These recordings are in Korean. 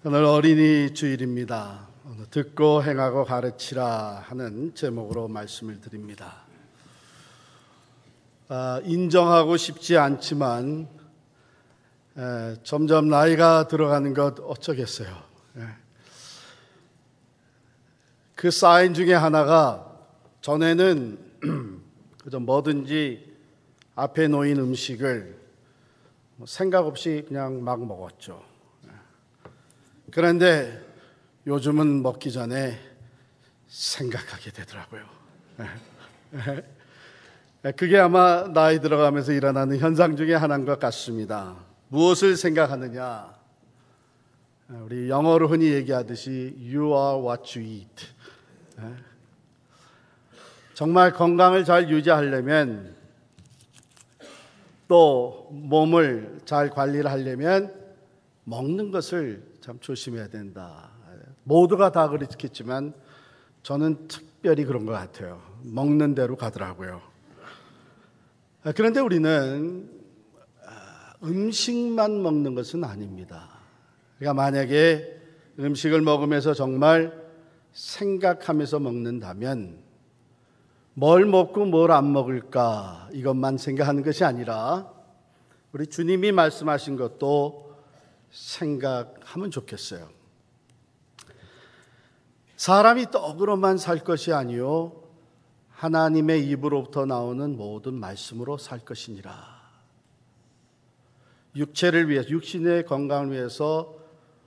오늘 어린이 주일입니다. 오늘 듣고 행하고 가르치라 하는 제목으로 말씀을 드립니다. 인정하고 싶지 않지만 점점 나이가 들어가는 것 어쩌겠어요. 그 사인 중에 하나가 전에는 그저 뭐든지 앞에 놓인 음식을 생각 없이 그냥 막 먹었죠. 그런데 요즘은 먹기 전에 생각하게 되더라고요. 그게 아마 나이 들어가면서 일어나는 현상 중에 하나인 것 같습니다. 무엇을 생각하느냐? 우리 영어로 흔히 얘기하듯이 You are what you eat. 정말 건강을 잘 유지하려면, 또 몸을 잘 관리를 하려면 먹는 것을 참 조심해야 된다. 모두가 다 그렇겠지만 저는 특별히 그런 것 같아요. 먹는 대로 가더라고요. 그런데 우리는 음식만 먹는 것은 아닙니다. 그러니까 만약에 음식을 먹으면서 정말 생각하면서 먹는다면 뭘 먹고 뭘 안 먹을까 이것만 생각하는 것이 아니라 우리 주님이 말씀하신 것도 생각하면 좋겠어요. 사람이 떡으로만 살 것이 아니요 하나님의 입으로부터 나오는 모든 말씀으로 살 것이니라. 육체를 위해서, 육신의 건강을 위해서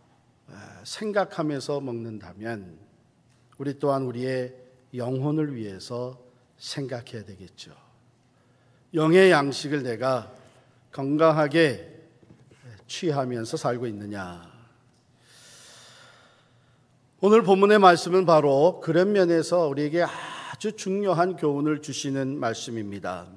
생각하면서 먹는다면 우리 또한 우리의 영혼을 위해서 생각해야 되겠죠. 영의 양식을 내가 건강하게 취하면서 살고 있느냐. 오늘 본문의 말씀은 바로 그런 면에서 우리에게 아주 중요한 교훈을 주시는 말씀입니다.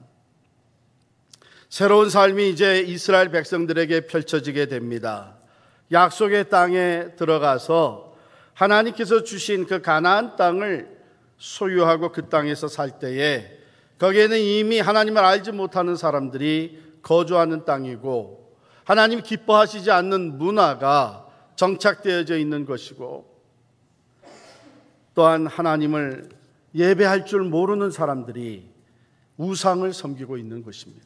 새로운 삶이 이제 이스라엘 백성들에게 펼쳐지게 됩니다. 약속의 땅에 들어가서 하나님께서 주신 그 가나안 땅을 소유하고 그 땅에서 살 때에 거기에는 이미 하나님을 알지 못하는 사람들이 거주하는 땅이고 하나님 기뻐하시지 않는 문화가 정착되어져 있는 것이고 또한 하나님을 예배할 줄 모르는 사람들이 우상을 섬기고 있는 것입니다.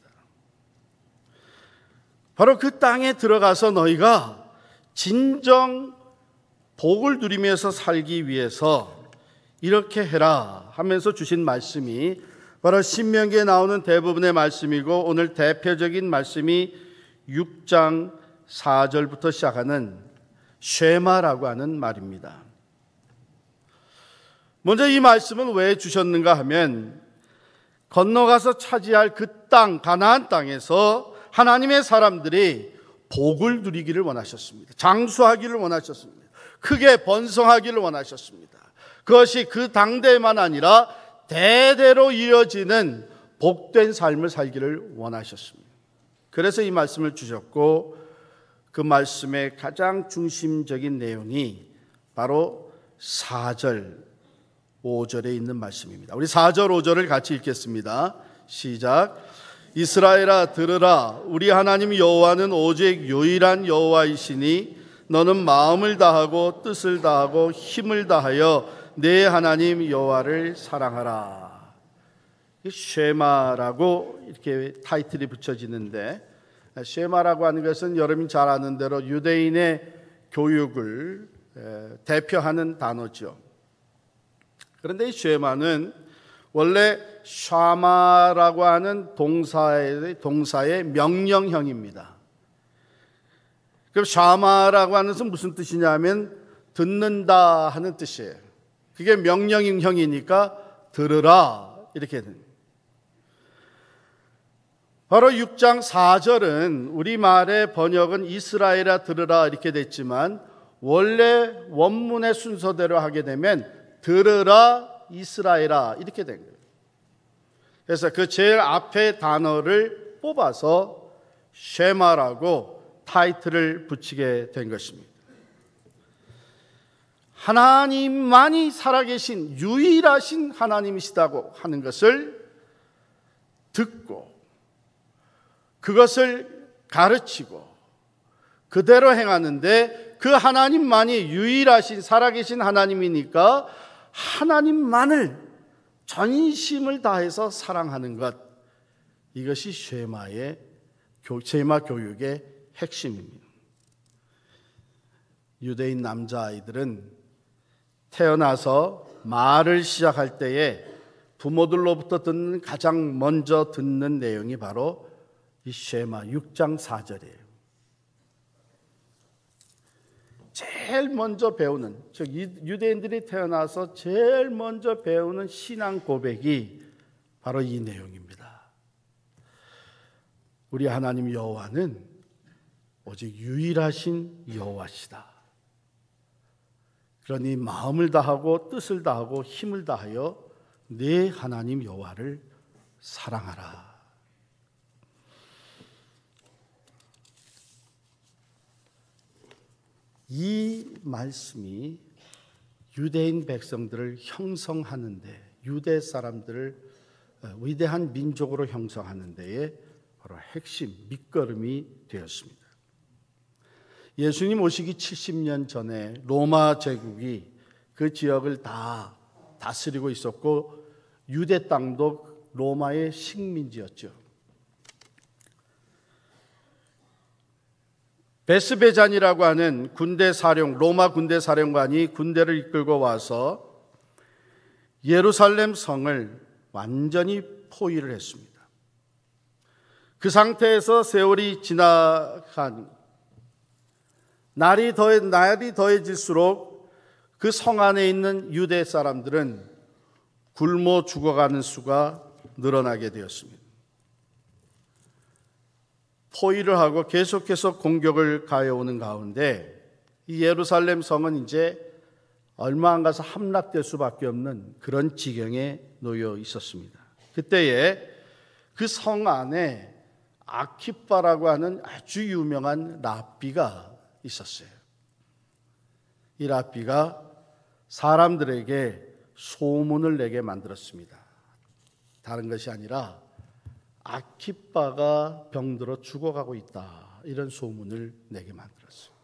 바로 그 땅에 들어가서 너희가 진정 복을 누리면서 살기 위해서 이렇게 해라 하면서 주신 말씀이 바로 신명기에 나오는 대부분의 말씀이고 오늘 대표적인 말씀이 6장 4절부터 시작하는 쉐마라고 하는 말입니다. 먼저 이 말씀은 왜 주셨는가 하면 건너가서 차지할 그 땅, 가나안 땅에서 하나님의 사람들이 복을 누리기를 원하셨습니다. 장수하기를 원하셨습니다. 크게 번성하기를 원하셨습니다. 그것이 그 당대만 아니라 대대로 이어지는 복된 삶을 살기를 원하셨습니다. 그래서 이 말씀을 주셨고 그 말씀의 가장 중심적인 내용이 바로 4절, 5절에 있는 말씀입니다. 우리 4절, 5절을 같이 읽겠습니다. 시작. 이스라엘아 들으라. 우리 하나님 여호와는 오직 유일한 여호와이시니 너는 마음을 다하고 뜻을 다하고 힘을 다하여 내 하나님 여호와를 사랑하라. 쉐마라고 이렇게 타이틀이 붙여지는데 쉐마라고 하는 것은 여러분이 잘 아는 대로 유대인의 교육을 대표하는 단어죠. 그런데 이 쉐마는 원래 샤마라고 하는 동사의 명령형입니다. 그럼 샤마라고 하는 것은 무슨 뜻이냐면 듣는다 하는 뜻이에요. 그게 명령형이니까 들으라 이렇게 됩니다. 바로 6장 4절은 우리말의 번역은 이스라엘아 들으라 이렇게 됐지만 원래 원문의 순서대로 하게 되면 들으라 이스라엘아 이렇게 된 거예요. 그래서 그 제일 앞에 단어를 뽑아서 쉐마라고 타이틀을 붙이게 된 것입니다. 하나님만이 살아계신 유일하신 하나님이시다고 하는 것을 듣고 그것을 가르치고 그대로 행하는데 그 하나님만이 유일하신 살아계신 하나님이니까 하나님만을 전심을 다해서 사랑하는 것, 이것이 쉐마 교육의 핵심입니다. 유대인 남자아이들은 태어나서 말을 시작할 때에 부모들로부터 가장 먼저 듣는 내용이 바로 이 쉐마 6장 4절이에요. 제일 먼저 배우는, 즉 유대인들이 태어나서 제일 먼저 배우는 신앙 고백이 바로 이 내용입니다. 우리 하나님 여호와는 오직 유일하신 여호와시다. 그러니 마음을 다하고 뜻을 다하고 힘을 다하여 내 하나님 여호와를 사랑하라. 이 말씀이 유대인 백성들을 형성하는데, 유대 사람들을 위대한 민족으로 형성하는 데에 바로 핵심, 밑거름이 되었습니다. 예수님 오시기 70년 전에 로마 제국이 그 지역을 다 다스리고 있었고, 유대 땅도 로마의 식민지였죠. 베스베잔이라고 하는 로마 군대 사령관이 군대를 이끌고 와서 예루살렘 성을 완전히 포위를 했습니다. 그 상태에서 세월이 지나간 날이 더해질수록 그 성 안에 있는 유대 사람들은 굶어 죽어가는 수가 늘어나게 되었습니다. 포위를 하고 계속해서 공격을 가해오는 가운데 이 예루살렘 성은 이제 얼마 안 가서 함락될 수밖에 없는 그런 지경에 놓여 있었습니다. 그때에 그 성 안에 아키빠라고 하는 아주 유명한 랍비가 있었어요. 이 랍비가 사람들에게 소문을 내게 만들었습니다. 다른 것이 아니라 아키빠가 병들어 죽어가고 있다, 이런 소문을 내게 만들었어요.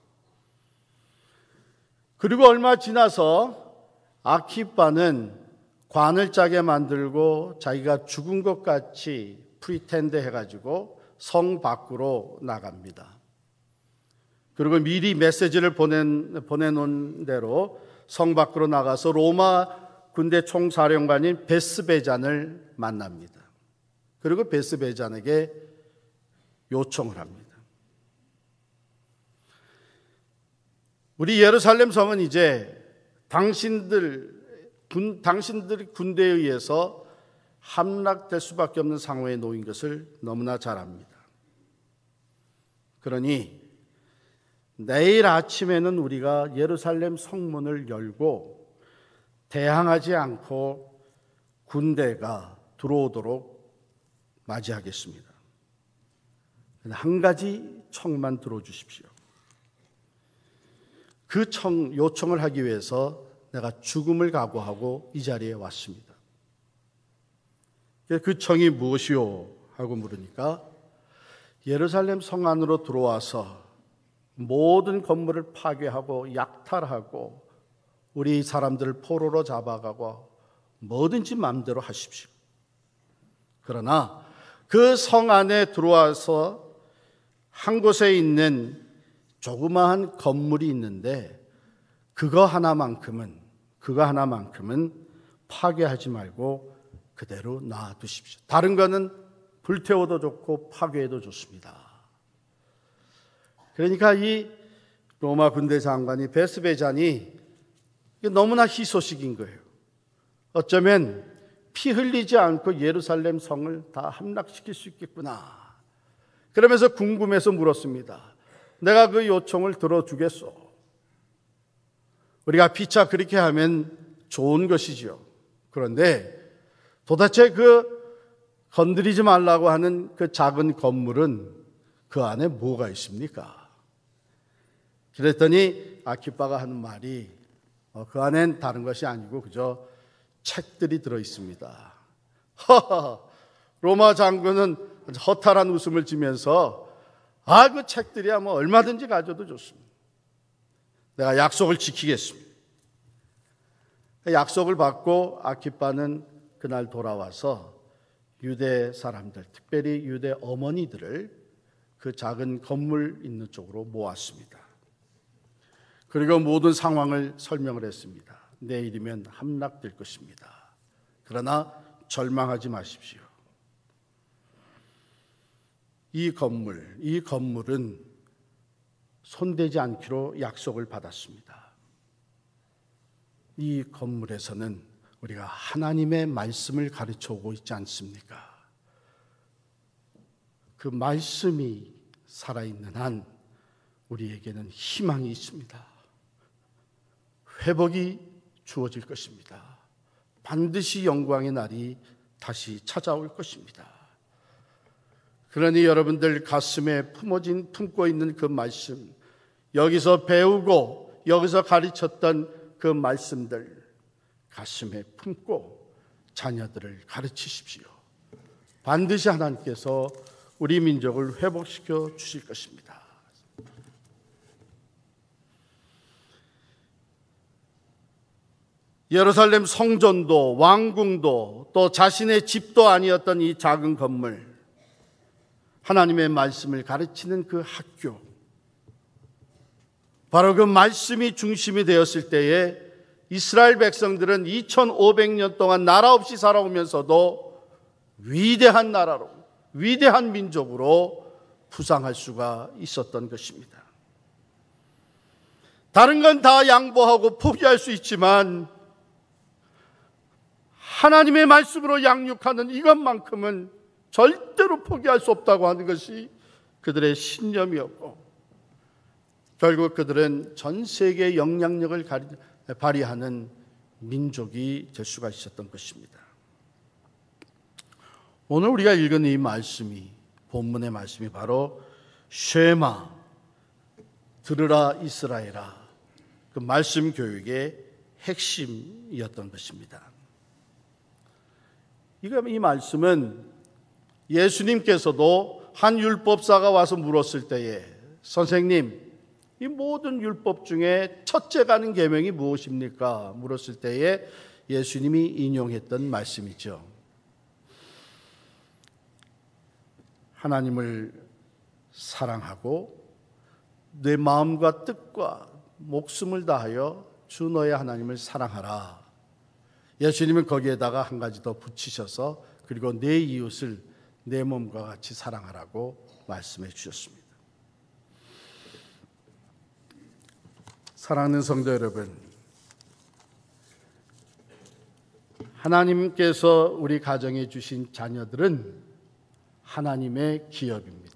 그리고 얼마 지나서 아키빠는 관을 짜게 만들고 자기가 죽은 것 같이 프리텐드 해가지고 성 밖으로 나갑니다. 그리고 미리 메시지를 보내놓은 대로 성 밖으로 나가서 로마 군대 총사령관인 베스베잔을 만납니다. 그리고 베스베잔에게 요청을 합니다. 우리 예루살렘 성은 이제 당신들 군대에 의해서 함락될 수밖에 없는 상황에 놓인 것을 너무나 잘 압니다. 그러니 내일 아침에는 우리가 예루살렘 성문을 열고 대항하지 않고 군대가 들어오도록 맞이하겠습니다. 한 가지 청만 들어주십시오. 그 요청을 하기 위해서 내가 죽음을 각오하고 이 자리에 왔습니다. 그 청이 무엇이요? 하고 물으니까 예루살렘 성 안으로 들어와서 모든 건물을 파괴하고 약탈하고 우리 사람들을 포로로 잡아가고 뭐든지 마음대로 하십시오. 그러나 그 성 안에 들어와서 한 곳에 있는 조그마한 건물이 있는데 그거 하나만큼은 파괴하지 말고 그대로 놔두십시오. 다른 거는 불태워도 좋고 파괴해도 좋습니다. 그러니까 이 로마 군대 장관이 베스베잔이 너무나 희소식인 거예요. 어쩌면 피 흘리지 않고 예루살렘 성을 다 함락시킬 수 있겠구나. 그러면서 궁금해서 물었습니다. 내가 그 요청을 들어주겠소. 우리가 피차 그렇게 하면 좋은 것이지요. 그런데 도대체 그 건드리지 말라고 하는 그 작은 건물은 그 안에 뭐가 있습니까? 그랬더니 아키빠가 하는 말이 그 안엔 다른 것이 아니고 그저 책들이 들어있습니다. 로마 장군은 허탈한 웃음을 지면서 그 책들이야 뭐 얼마든지 가져도 좋습니다. 내가 약속을 지키겠습니다. 약속을 받고 아키빠는 그날 돌아와서 유대 사람들, 특별히 유대 어머니들을 그 작은 건물 있는 쪽으로 모았습니다. 그리고 모든 상황을 설명을 했습니다. 내일이면 함락될 것입니다. 그러나 절망하지 마십시오. 이 건물은 손대지 않기로 약속을 받았습니다. 이 건물에서는 우리가 하나님의 말씀을 가르쳐 오고 있지 않습니까? 그 말씀이 살아있는 한 우리에게는 희망이 있습니다. 회복이 주어질 것입니다. 반드시 영광의 날이 다시 찾아올 것입니다. 그러니 여러분들 가슴에 품고 있는 그 말씀, 여기서 배우고 여기서 가르쳤던 그 말씀들 가슴에 품고 자녀들을 가르치십시오. 반드시 하나님께서 우리 민족을 회복시켜 주실 것입니다. 예루살렘 성전도 왕궁도 또 자신의 집도 아니었던 이 작은 건물, 하나님의 말씀을 가르치는 그 학교, 바로 그 말씀이 중심이 되었을 때에 이스라엘 백성들은 2500년 동안 나라 없이 살아오면서도 위대한 나라로, 위대한 민족으로 부상할 수가 있었던 것입니다. 다른 건 다 양보하고 포기할 수 있지만 하나님의 말씀으로 양육하는 이것만큼은 절대로 포기할 수 없다고 하는 것이 그들의 신념이었고, 결국 그들은 전 세계의 영향력을 발휘하는 민족이 될 수가 있었던 것입니다. 오늘 우리가 읽은 이 말씀이, 본문의 말씀이 바로 쉐마, 들으라 이스라엘아, 그 말씀 교육의 핵심이었던 것입니다. 이 말씀은 예수님께서도 한 율법사가 와서 물었을 때에, 선생님, 이 모든 율법 중에 첫째 가는 계명이 무엇입니까? 물었을 때에 예수님이 인용했던 말씀이죠. 하나님을 사랑하고 내 마음과 뜻과 목숨을 다하여 주 너의 하나님을 사랑하라. 예수님은 거기에다가 한 가지 더 붙이셔서 그리고 내 이웃을 내 몸과 같이 사랑하라고 말씀해 주셨습니다. 사랑하는 성도 여러분, 하나님께서 우리 가정에 주신 자녀들은 하나님의 기업입니다.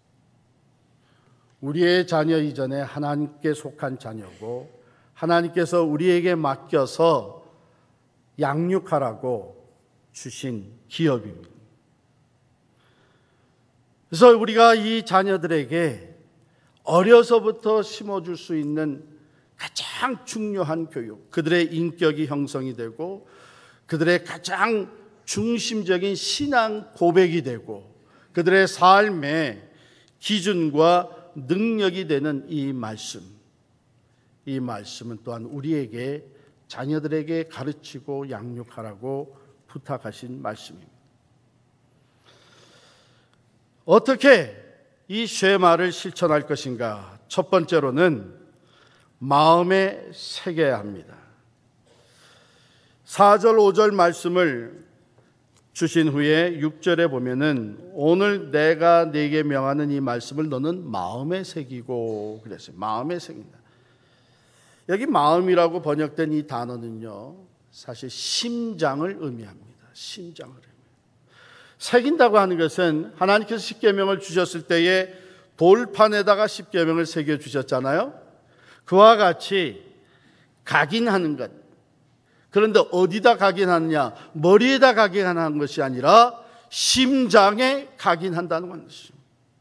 우리의 자녀 이전에 하나님께 속한 자녀고, 하나님께서 우리에게 맡겨서 양육하라고 주신 기업입니다. 그래서 우리가 이 자녀들에게 어려서부터 심어줄 수 있는 가장 중요한 교육, 그들의 인격이 형성이 되고 그들의 가장 중심적인 신앙 고백이 되고 그들의 삶의 기준과 능력이 되는 이 말씀은 또한 우리에게, 자녀들에게 가르치고 양육하라고 부탁하신 말씀입니다. 어떻게 이 쉐마를 실천할 것인가? 첫 번째로는 마음에 새겨야 합니다. 4절 5절 말씀을 주신 후에 6절에 보면은 오늘 내가 네게 명하는 이 말씀을 너는 마음에 새기고 그랬어요. 마음에 새긴다. 여기 마음이라고 번역된 이 단어는요, 사실 심장을 의미합니다. 심장을 의미합니다. 새긴다고 하는 것은 하나님께서 십계명을 주셨을 때에 돌판에다가 십계명을 새겨 주셨잖아요. 그와 같이 각인하는 것. 그런데 어디다 각인하느냐? 머리에다 각인하는 것이 아니라 심장에 각인한다는 것입니다.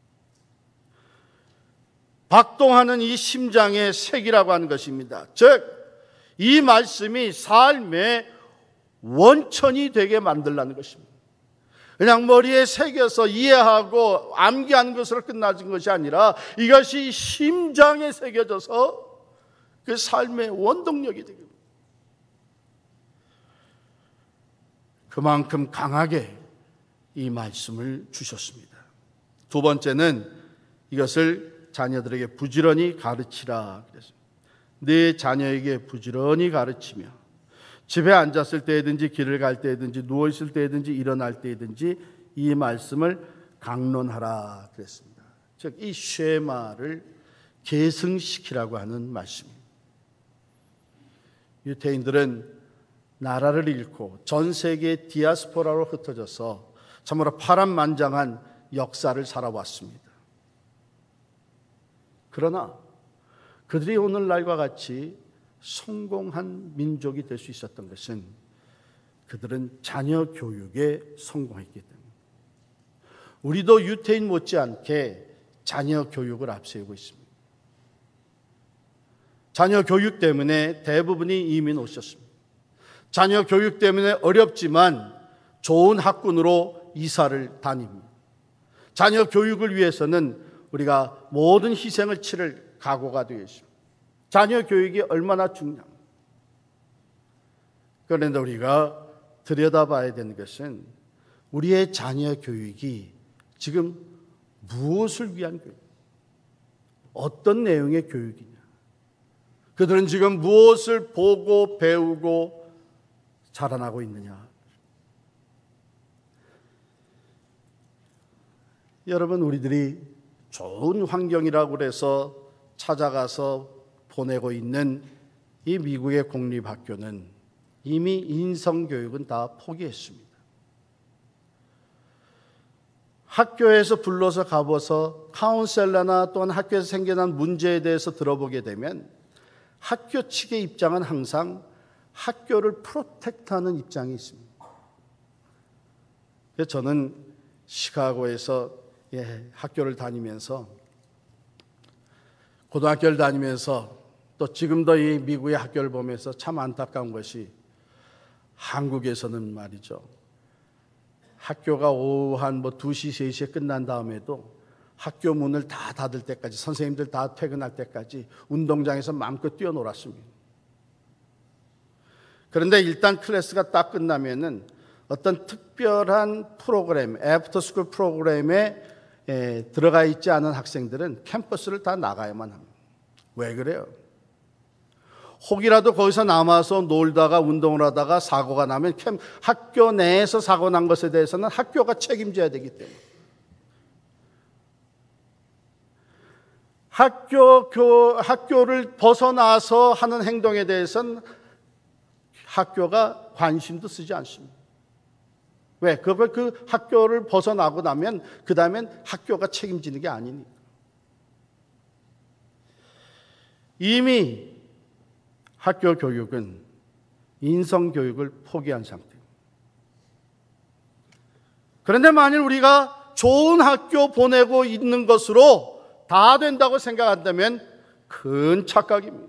박동하는 이 심장의 색이라고 하는 것입니다. 즉, 이 말씀이 삶의 원천이 되게 만들라는 것입니다. 그냥 머리에 새겨서 이해하고 암기하는 것으로 끝나는 것이 아니라 이것이 심장에 새겨져서 그 삶의 원동력이 되게 됩니다. 그만큼 강하게 이 말씀을 주셨습니다. 두 번째는 이것을 자녀들에게 부지런히 가르치라 그랬습니다. 네 자녀에게 부지런히 가르치며 집에 앉았을 때든지 길을 갈 때든지 누워있을 때든지 일어날 때든지 이 말씀을 강론하라 그랬습니다. 즉 이 쉐마를 계승시키라고 하는 말씀입니다. 유태인들은 나라를 잃고 전 세계 디아스포라로 흩어져서 참으로 파란만장한 역사를 살아왔습니다. 그러나 그들이 오늘날과 같이 성공한 민족이 될 수 있었던 것은 그들은 자녀 교육에 성공했기 때문입니다. 우리도 유태인 못지않게 자녀 교육을 앞세우고 있습니다. 자녀 교육 때문에 대부분이 이민 오셨습니다. 자녀 교육 때문에 어렵지만 좋은 학군으로 이사를 다닙니다. 자녀 교육을 위해서는 우리가 모든 희생을 치를 각오가 되어 있습니다. 자녀 교육이 얼마나 중요합니다. 그런데 우리가 들여다봐야 되는 것은 우리의 자녀 교육이 지금 무엇을 위한 교육, 어떤 내용의 교육이냐, 그들은 지금 무엇을 보고 배우고 자라나고 있느냐. 여러분, 우리들이 좋은 환경이라고 해서 찾아가서 보내고 있는 이 미국의 공립학교는 이미 인성교육은 다 포기했습니다. 학교에서 불러서 가봐서 카운셀러나 또는 학교에서 생겨난 문제에 대해서 들어보게 되면 학교 측의 입장은 항상 학교를 프로텍트하는 입장이 있습니다. 그래서 저는 시카고에서 학교를 다니면서 고등학교를 다니면서 또 지금도 이 미국의 학교를 보면서 참 안타까운 것이 한국에서는 말이죠. 학교가 오후 한 2시, 3시에 끝난 다음에도 학교 문을 다 닫을 때까지, 선생님들 다 퇴근할 때까지 운동장에서 마음껏 뛰어놀았습니다. 그런데 일단 클래스가 딱 끝나면은 어떤 특별한 프로그램, 애프터스쿨 프로그램에 들어가 있지 않은 학생들은 캠퍼스를 다 나가야만 합니다. 왜 그래요? 혹이라도 거기서 남아서 놀다가 운동을 하다가 사고가 나면 학교 내에서 사고 난 것에 대해서는 학교가 책임져야 되기 때문에 학교를 벗어나서 하는 행동에 대해서는 학교가 관심도 쓰지 않습니다. 왜? 그걸 그 학교를 벗어나고 나면 그 다음엔 학교가 책임지는 게 아니니까. 이미 학교 교육은 인성교육을 포기한 상태입니다. 그런데 만일 우리가 좋은 학교 보내고 있는 것으로 다 된다고 생각한다면 큰 착각입니다.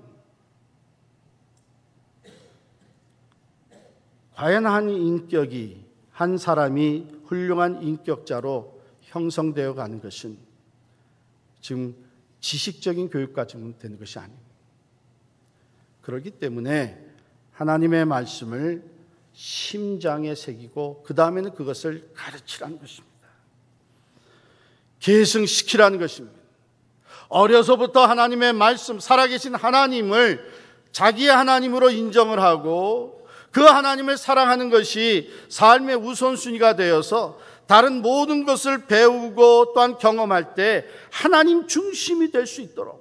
과연 한 사람이 훌륭한 인격자로 형성되어 가는 것은 지금 지식적인 교육까지는 되는 것이 아닙니다. 그렇기 때문에 하나님의 말씀을 심장에 새기고 그 다음에는 그것을 가르치라는 것입니다. 계승시키라는 것입니다. 어려서부터 하나님의 말씀, 살아계신 하나님을 자기의 하나님으로 인정을 하고 그 하나님을 사랑하는 것이 삶의 우선순위가 되어서 다른 모든 것을 배우고 또한 경험할 때 하나님 중심이 될 수 있도록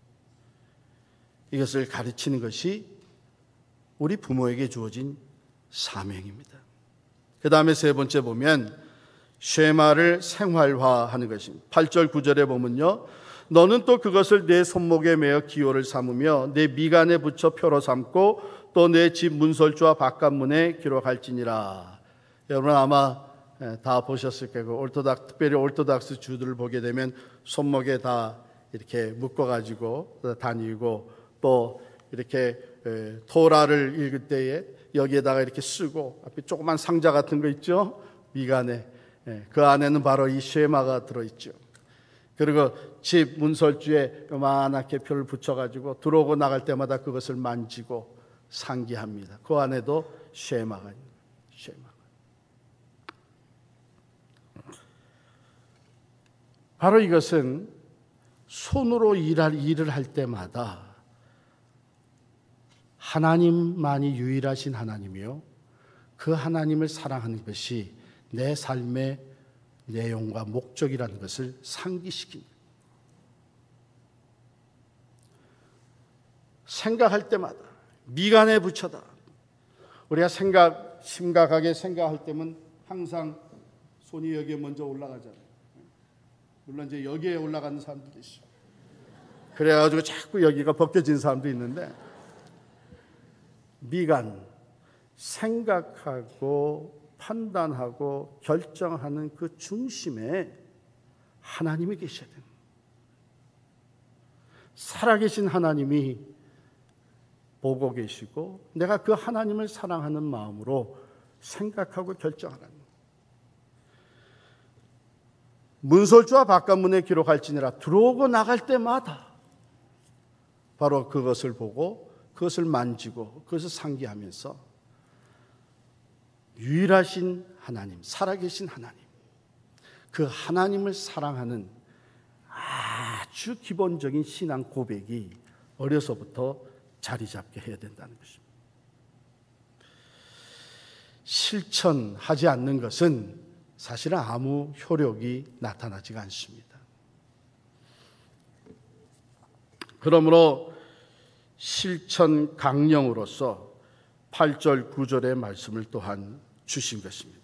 이것을 가르치는 것이 우리 부모에게 주어진 사명입니다. 그 다음에 세 번째 보면 쉐마를 생활화하는 것입니다. 8절 9절에 보면요, 너는 또 그것을 내 손목에 매어 기호를 삼으며 내 미간에 붙여 표로 삼고 또 내 집 문설주와 바깥문에 기록할지니라. 여러분 아마 다 보셨을 거고 특별히 오르토닥스 주들을 보게 되면 손목에 다 이렇게 묶어가지고 다니고 또 이렇게 토라를 읽을 때에 여기에다가 이렇게 쓰고 앞에 조그만 상자 같은 거 있죠? 미간에. 그 안에는 바로 이 쉐마가 들어있죠. 그리고 집 문설주에 요만하게 표를 붙여가지고 들어오고 나갈 때마다 그것을 만지고 상기합니다. 그 안에도 쉐마가 있는 쉐마. 바로 이것은 손으로 일을 할 때마다 하나님만이 유일하신 하나님이요, 그 하나님을 사랑하는 것이 내 삶의 내용과 목적이라는 것을 상기시킵니다. 생각할 때마다 미간에 붙여다. 우리가 심각하게 생각할 때면 항상 손이 여기에 먼저 올라가잖아요. 물론 이제 여기에 올라가는 사람들도 있어요. 그래가지고 자꾸 여기가 벗겨진 사람도 있는데, 미간, 생각하고 판단하고 결정하는 그 중심에 하나님이 계셔야 됩니다. 살아계신 하나님이 보고 계시고 내가 그 하나님을 사랑하는 마음으로 생각하고 결정하라는, 문설주와 바깥문에 기록할지니라 들어오고 나갈 때마다 바로 그것을 보고 그것을 만지고 그것을 상기하면서 유일하신 하나님, 살아계신 하나님, 그 하나님을 사랑하는 아주 기본적인 신앙 고백이 어려서부터 자리 잡게 해야 된다는 것입니다. 실천하지 않는 것은 사실은 아무 효력이 나타나지가 않습니다. 그러므로 실천 강령으로서 8절 9절의 말씀을 또한 주신 것입니다.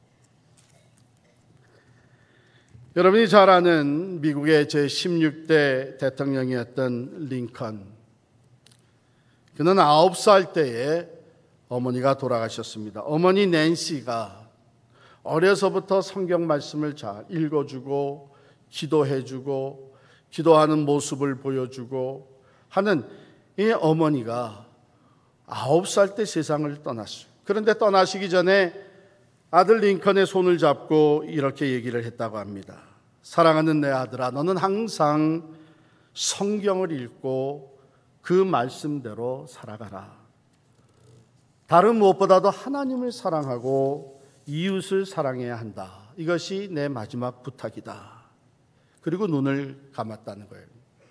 여러분이 잘 아는 미국의 제16대 대통령이었던 링컨, 그는 9살 때에 어머니가 돌아가셨습니다. 어머니 낸시가 어려서부터 성경 말씀을 잘 읽어주고 기도해주고 기도하는 모습을 보여주고 하는 이 어머니가 9살 때 세상을 떠났어요. 그런데 떠나시기 전에 아들 링컨의 손을 잡고 이렇게 얘기를 했다고 합니다. 사랑하는 내 아들아, 너는 항상 성경을 읽고 그 말씀대로 살아가라. 다른 무엇보다도 하나님을 사랑하고 이웃을 사랑해야 한다. 이것이 내 마지막 부탁이다. 그리고 눈을 감았다는 거예요.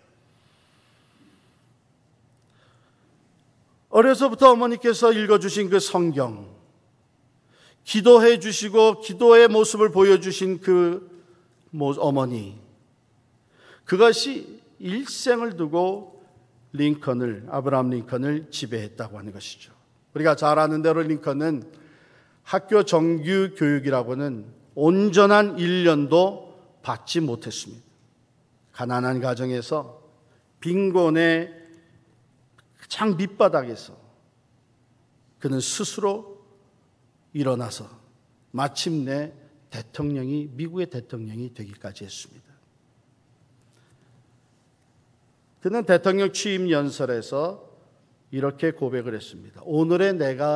어려서부터 어머니께서 읽어주신 그 성경, 기도해 주시고 기도의 모습을 보여주신 그 어머니, 그것이 일생을 두고 아브라함 링컨을 지배했다고 하는 것이죠. 우리가 잘 아는 대로 링컨은 학교 정규 교육이라고는 온전한 1년도 받지 못했습니다. 가난한 가정에서 빈곤의 가장 밑바닥에서 그는 스스로 일어나서 마침내 미국의 대통령이 되기까지 했습니다. 그는 대통령 취임 연설에서 이렇게 고백을 했습니다. 오늘의 내가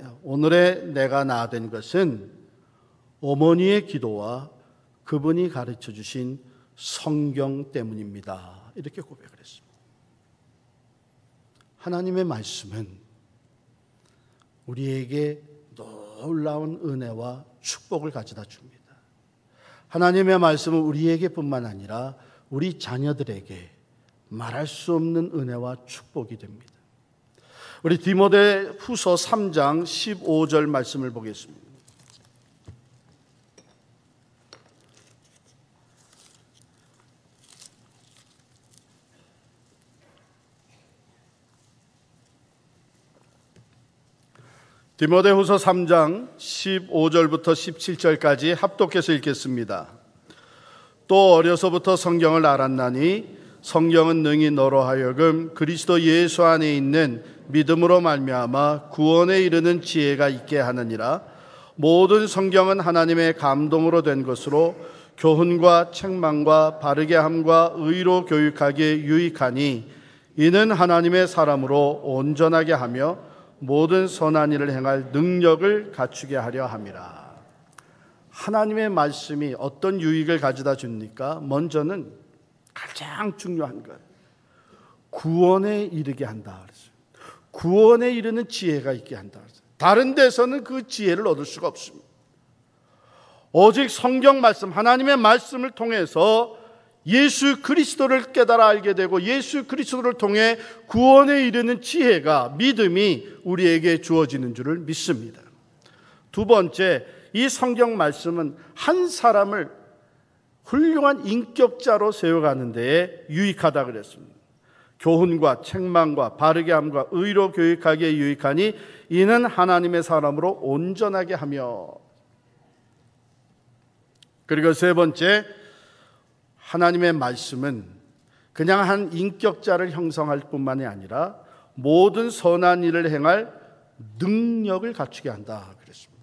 나된 것은 어머니의 기도와 그분이 가르쳐 주신 성경 때문입니다. 이렇게 고백을 했습니다. 하나님의 말씀은 우리에게 놀라운 은혜와 축복을 가져다 줍니다. 하나님의 말씀은 우리에게뿐만 아니라 우리 자녀들에게 말할 수 없는 은혜와 축복이 됩니다. 우리 디모데후서 3장 15절 말씀을 보겠습니다. 디모데후서 3장 15절부터 17절까지 합독해서 읽겠습니다. 또 어려서부터 성경을 알았나니 성경은 능히 너로 하여금 그리스도 예수 안에 있는 믿음으로 말미암아 구원에 이르는 지혜가 있게 하느니라. 모든 성경은 하나님의 감동으로 된 것으로 교훈과 책망과 바르게 함과 의로 교육하기에 유익하니 이는 하나님의 사람으로 온전하게 하며 모든 선한 일을 행할 능력을 갖추게 하려 함이라. 하나님의 말씀이 어떤 유익을 가져다 줍니까? 먼저는 가장 중요한 것, 구원에 이르게 한다 그랬어요. 구원에 이르는 지혜가 있게 한다 그랬어요. 다른 데서는 그 지혜를 얻을 수가 없습니다. 오직 성경 말씀, 하나님의 말씀을 통해서 예수 그리스도를 깨달아 알게 되고 예수 그리스도를 통해 구원에 이르는 지혜가, 믿음이 우리에게 주어지는 줄을 믿습니다. 두 번째, 이 성경 말씀은 한 사람을 훌륭한 인격자로 세워가는 데에 유익하다 그랬습니다. 교훈과 책망과 바르게 함과 의로 교육하기에 유익하니 이는 하나님의 사람으로 온전하게 하며. 그리고 세 번째, 하나님의 말씀은 그냥 한 인격자를 형성할 뿐만이 아니라 모든 선한 일을 행할 능력을 갖추게 한다 그랬습니다.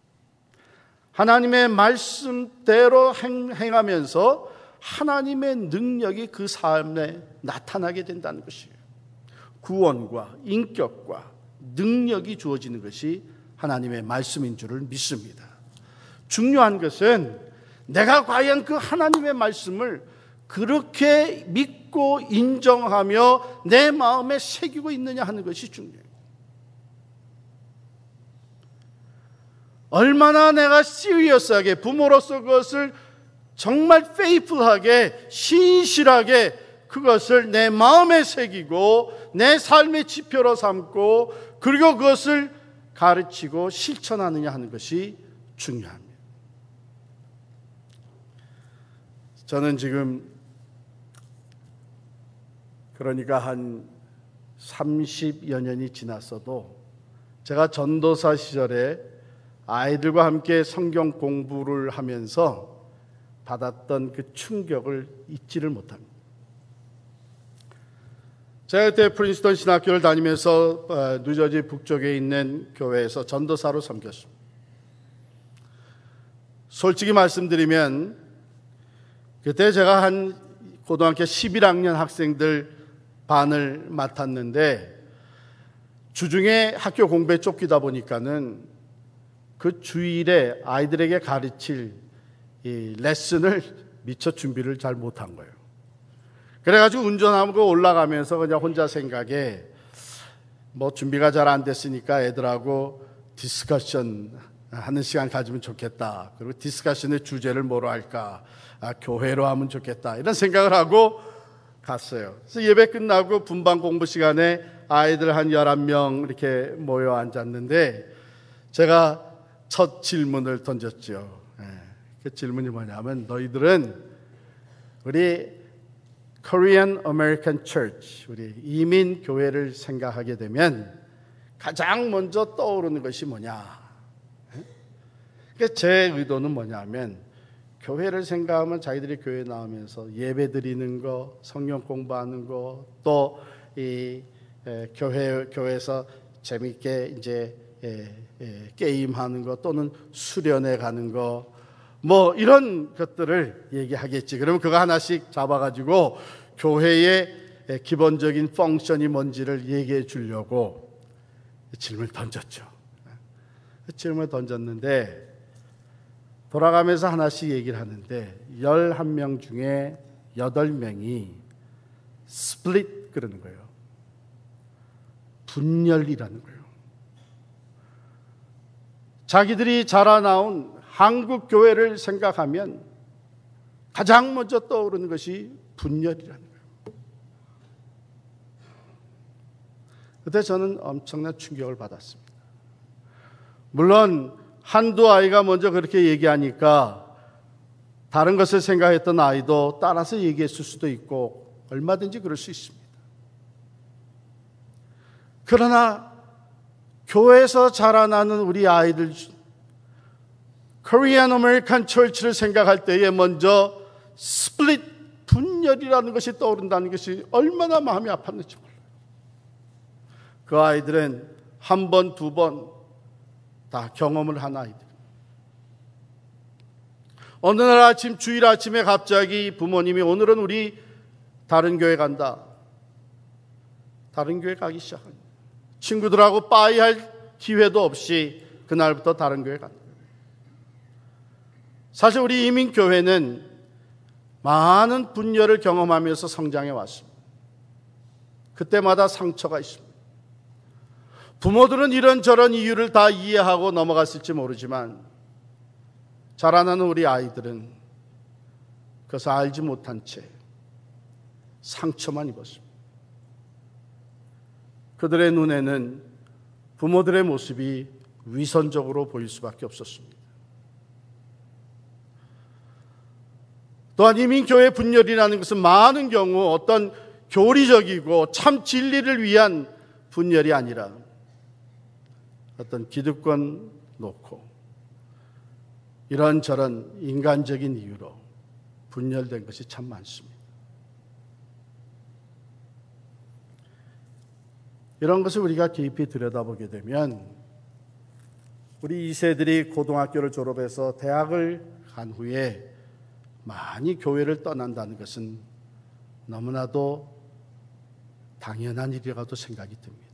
하나님의 말씀대로 행하면서 하나님의 능력이 그 삶에 나타나게 된다는 것이에요. 구원과 인격과 능력이 주어지는 것이 하나님의 말씀인 줄을 믿습니다. 중요한 것은 내가 과연 그 하나님의 말씀을 그렇게 믿고 인정하며 내 마음에 새기고 있느냐 하는 것이 중요해요. 얼마나 내가 시리어스하게, 부모로서 그것을 정말 페이플하게, 신실하게 그것을 내 마음에 새기고 내 삶의 지표로 삼고 그리고 그것을 가르치고 실천하느냐 하는 것이 중요합니다. 저는 지금 그러니까 한 30여 년이 지났어도 제가 전도사 시절에 아이들과 함께 성경 공부를 하면서 받았던 그 충격을 잊지를 못합니다. 제가 그때 프린스턴 신학교를 다니면서 뉴저지 북쪽에 있는 교회에서 전도사로 섬겼습니다. 솔직히 말씀드리면 그때 제가 한 고등학교 11학년 학생들 반을 맡았는데 주중에 학교 공부에 쫓기다 보니까는 그 주일에 아이들에게 가르칠 이 레슨을 미처 준비를 잘 못한 거예요. 그래가지고 운전하고 올라가면서 그냥 혼자 생각에 뭐 준비가 잘 안 됐으니까 애들하고 디스커션 하는 시간 가지면 좋겠다. 그리고 디스커션의 주제를 뭐로 할까? 교회로 하면 좋겠다. 이런 생각을 하고 갔어요. 그래서 예배 끝나고 분반 공부 시간에 아이들 한 11명 이렇게 모여 앉았는데 제가 첫 질문을 던졌죠. 그 질문이 뭐냐면 너희들은 우리 Korean American Church, 우리 이민 교회를 생각하게 되면 가장 먼저 떠오르는 것이 뭐냐? 제 의도는 뭐냐면 교회를 생각하면 자기들이 교회 나오면서 예배 드리는 거, 성경 공부하는 거, 또 이 교회에서 재밌게 이제 게임하는 거 또는 수련회 가는 거 뭐 이런 것들을 얘기하겠지. 그러면 그거 하나씩 잡아가지고 교회의 기본적인 펑션이 뭔지를 얘기해 주려고 질문을 던졌죠. 질문을 던졌는데 돌아가면서 하나씩 얘기를 하는데 11명 중에 8명이 스플릿 그러는 거예요. 분열이라는 거예요. 자기들이 자라나온 한국 교회를 생각하면 가장 먼저 떠오르는 것이 분열이라는 거예요. 그때 저는 엄청난 충격을 받았습니다. 물론 한두 아이가 먼저 그렇게 얘기하니까 다른 것을 생각했던 아이도 따라서 얘기했을 수도 있고 얼마든지 그럴 수 있습니다. 그러나 교회에서 자라나는 우리 아이들, Korean American Church를 생각할 때에 먼저 스플릿, 분열이라는 것이 떠오른다는 것이 얼마나 마음이 아팠는지 몰라요. 그 아이들은 한 번, 두 번 다 경험을 한 아이들. 어느 날 아침, 주일 아침에 갑자기 부모님이 오늘은 우리 다른 교회 간다. 다른 교회 가기 시작합니다. 친구들하고 빠이할 기회도 없이 그날부터 다른 교회 간다. 사실 우리 이민교회는 많은 분열을 경험하면서 성장해 왔습니다. 그때마다 상처가 있습니다. 부모들은 이런저런 이유를 다 이해하고 넘어갔을지 모르지만 자라나는 우리 아이들은 그것을 알지 못한 채 상처만 입었습니다. 그들의 눈에는 부모들의 모습이 위선적으로 보일 수밖에 없었습니다. 또한 이민교회 분열이라는 것은 많은 경우 어떤 교리적이고 참 진리를 위한 분열이 아니라 어떤 기득권 놓고 이런저런 인간적인 이유로 분열된 것이 참 많습니다. 이런 것을 우리가 깊이 들여다보게 되면 우리 2세들이 고등학교를 졸업해서 대학을 간 후에 많이 교회를 떠난다는 것은 너무나도 당연한 일이라고 생각이 듭니다.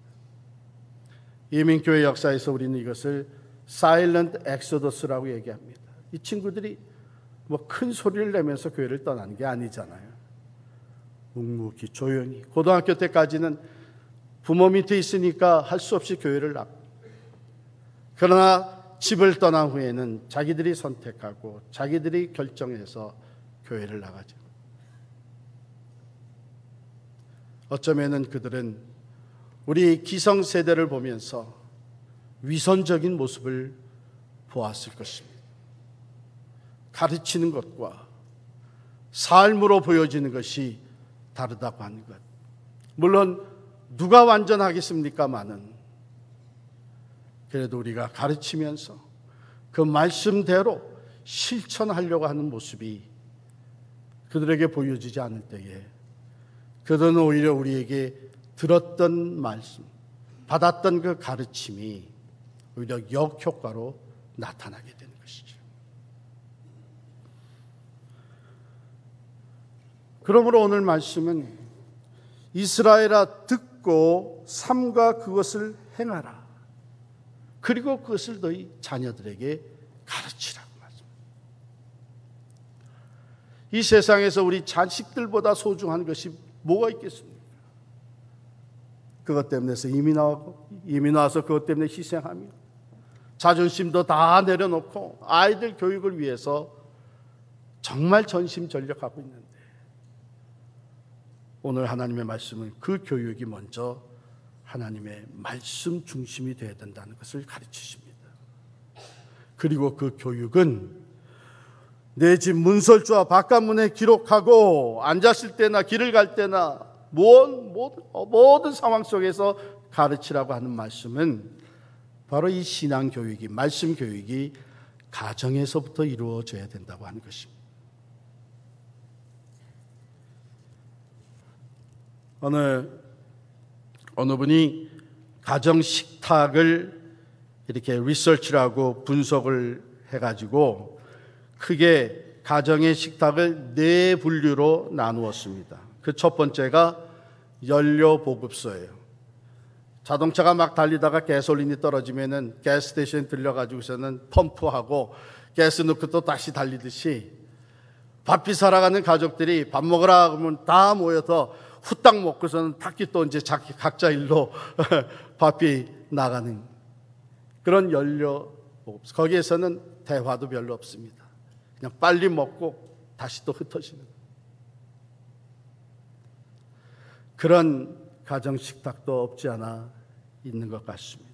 이민교회 역사에서 우리는 이것을 사일런트 엑소더스라고 얘기합니다. 이 친구들이 뭐 큰 소리를 내면서 교회를 떠나는 게 아니잖아요. 묵묵히 조용히 고등학교 때까지는 부모 밑에 있으니까 할 수 없이 교회를 나고, 그러나 집을 떠난 후에는 자기들이 선택하고 자기들이 결정해서 교회를 나가죠. 어쩌면은 그들은 우리 기성세대를 보면서 위선적인 모습을 보았을 것입니다. 가르치는 것과 삶으로 보여지는 것이 다르다고 하는 것. 물론 누가 완전하겠습니까마는 그래도 우리가 가르치면서 그 말씀대로 실천하려고 하는 모습이 그들에게 보여지지 않을 때에 그들은 오히려 우리에게 들었던 말씀, 받았던 그 가르침이 오히려 역효과로 나타나게 되는 것이죠. 그러므로 오늘 말씀은 이스라엘아 듣고 삼가 그것을 행하라. 그리고 그것을 너희 자녀들에게 가르치라고 말씀합니다. 이 세상에서 우리 자식들보다 소중한 것이 뭐가 있겠습니까? 그것 때문에 이민 와서 그것 때문에 희생하며 자존심도 다 내려놓고 아이들 교육을 위해서 정말 전심전력하고 있는데 오늘 하나님의 말씀은 그 교육이 먼저 하나님의 말씀 중심이 되어야 된다는 것을 가르치십니다. 그리고 그 교육은 내 집 문설주와 바깥문에 기록하고 앉았을 때나 길을 갈 때나 모든 상황 속에서 가르치라고 하는 말씀은 바로 이 신앙교육이, 말씀 교육이 가정에서부터 이루어져야 된다고 하는 것입니다. 어느 분이 가정 식탁을 이렇게 리서치를 하고 분석을 해가지고 크게 가정의 식탁을 4분류로 나누었습니다. 그 첫 번째가 연료 보급소예요. 자동차가 막 달리다가 가솔린이 떨어지면은 가스 스테이션 들려가지고서는 펌프하고 가스 넣고 또 다시 달리듯이 바삐 살아가는 가족들이 밥 먹으라 그러면 다 모여서 후딱 먹고서는 탁기 또 이제 각자 일로 바삐 나가는 그런 연료 보급소. 거기에서는 대화도 별로 없습니다. 그냥 빨리 먹고 다시 또 흩어지는 그런 가정 식탁도 없지 않아 있는 것 같습니다.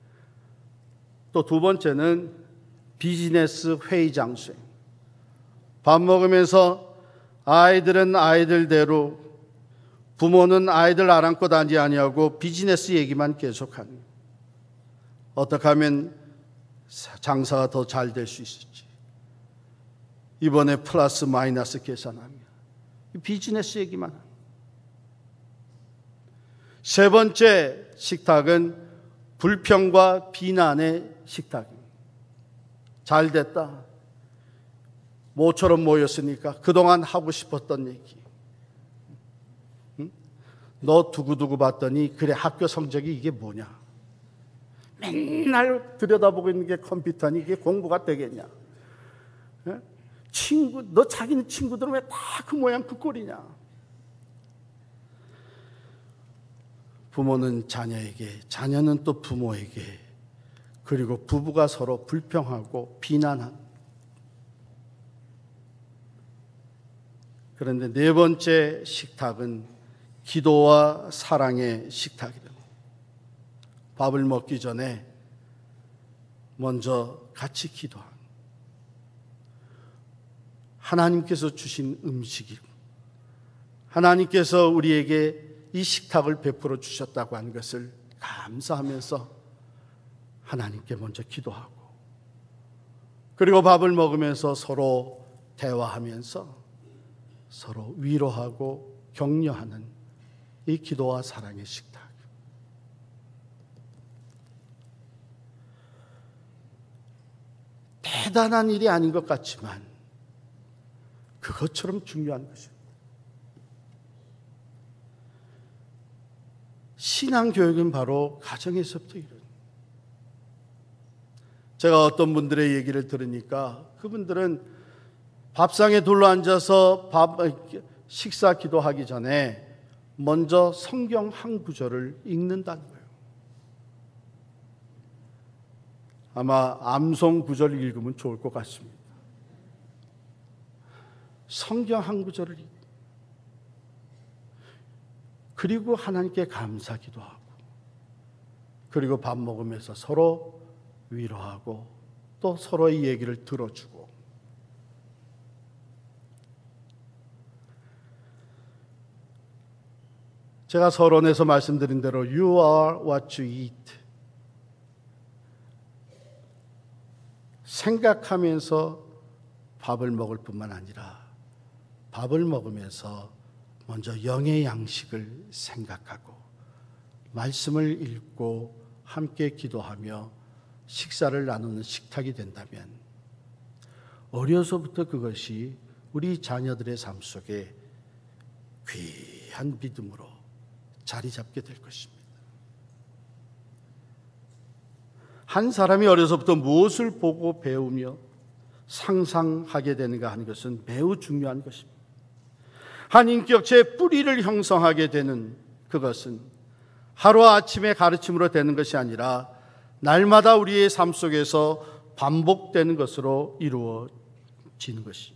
또 두 번째는 비즈니스 회의 장소예요. 밥 먹으면서 아이들은 아이들대로 부모는 아이들 안고 다니지 아니하고 비즈니스 얘기만 계속하는, 어떻게 하면 장사가 더 잘 될 수 있을지, 이번에 플러스 마이너스 계산하며 비즈니스 얘기만 합니다. 세 번째 식탁은 불평과 비난의 식탁입니다. 잘 됐다, 모처럼 모였으니까 그동안 하고 싶었던 얘기, 너 두고두고 봤더니 그래 학교 성적이 이게 뭐냐, 맨날 들여다보고 있는 게 컴퓨터니 이게 공부가 되겠냐, 너 자기는 친구들은 왜 다 그 모양 그 꼴이냐? 부모는 자녀에게, 자녀는 또 부모에게, 그리고 부부가 서로 불평하고 비난한. 그런데 네 번째 식탁은 기도와 사랑의 식탁이다. 밥을 먹기 전에 먼저 같이 기도하는, 하나님께서 주신 음식이고 하나님께서 우리에게 이 식탁을 베풀어 주셨다고 하는 것을 감사하면서 하나님께 먼저 기도하고, 그리고 밥을 먹으면서 서로 대화하면서 서로 위로하고 격려하는 이 기도와 사랑의 식탁. 대단한 일이 아닌 것 같지만 그것처럼 중요한 것입니다. 신앙교육은 바로 가정에서부터 이루어집니다. 제가 어떤 분들의 얘기를 들으니까 그분들은 밥상에 둘러앉아서 식사 기도하기 전에 먼저 성경 한 구절을 읽는다는 거예요. 아마 암송 구절을 읽으면 좋을 것 같습니다. 성경 한 구절을 읽고, 그리고 하나님께 감사 기도하고, 그리고 밥 먹으면서 서로 위로하고 또 서로의 얘기를 들어주고. 제가 서론에서 말씀드린 대로 You are what you eat. 생각하면서 밥을 먹을 뿐만 아니라 밥을 먹으면서 먼저 영의 양식을 생각하고 말씀을 읽고 함께 기도하며 식사를 나누는 식탁이 된다면 어려서부터 그것이 우리 자녀들의 삶 속에 귀한 믿음으로 자리 잡게 될 것입니다. 한 사람이 어려서부터 무엇을 보고 배우며 상상하게 되는가 하는 것은 매우 중요한 것입니다. 한 인격체의 뿌리를 형성하게 되는 그것은 하루아침에 가르침으로 되는 것이 아니라 날마다 우리의 삶 속에서 반복되는 것으로 이루어지는 것이.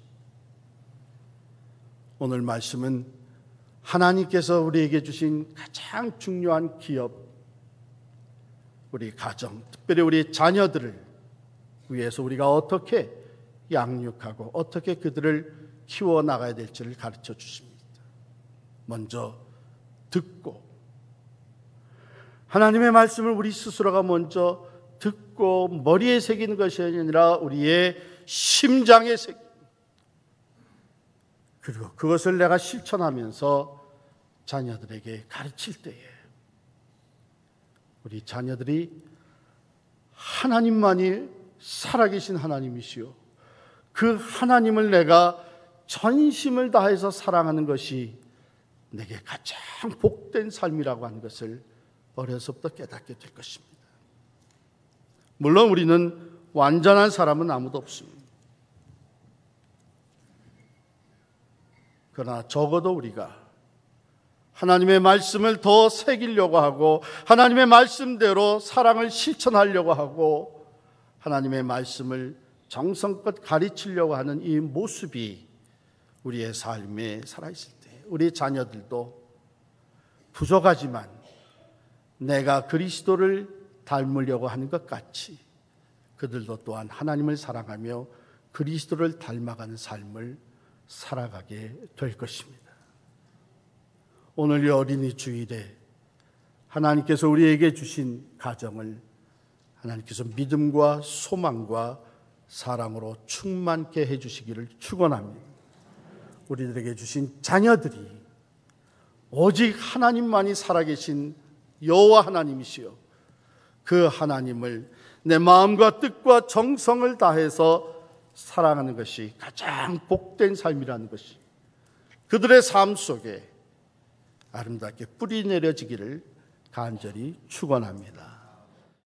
오늘 말씀은 하나님께서 우리에게 주신 가장 중요한 기업, 우리 가정, 특별히 우리 자녀들을 위해서 우리가 어떻게 양육하고 어떻게 그들을 키워나가야 될지를 가르쳐 주십니다. 먼저 듣고, 하나님의 말씀을 우리 스스로가 먼저 듣고 머리에 새기는 것이 아니라 우리의 심장에 새기는, 그리고 그것을 내가 실천하면서 자녀들에게 가르칠 때에 우리 자녀들이 하나님만이 살아계신 하나님이시요, 그 하나님을 내가 전심을 다해서 사랑하는 것이 내게 가장 복된 삶이라고 하는 것을 어려서부터 깨닫게 될 것입니다. 물론 우리는 완전한 사람은 아무도 없습니다. 그러나 적어도 우리가 하나님의 말씀을 더 새기려고 하고 하나님의 말씀대로 사랑을 실천하려고 하고 하나님의 말씀을 정성껏 가르치려고 하는 이 모습이 우리의 삶에 살아있을 때 우리 자녀들도 부족하지만 내가 그리스도를 닮으려고 하는 것 같이 그들도 또한 하나님을 사랑하며 그리스도를 닮아가는 삶을 살아가게 될 것입니다. 오늘 이 어린이 주일에 하나님께서 우리에게 주신 가정을 하나님께서 믿음과 소망과 사랑으로 충만케 해주시기를 축원합니다. 우리들에게 주신 자녀들이 오직 하나님만이 살아계신 여호와 하나님이시요, 그 하나님을 내 마음과 뜻과 정성을 다해서 사랑하는 것이 가장 복된 삶이라는 것이 그들의 삶 속에 아름답게 뿌리 내려지기를 간절히 축원합니다.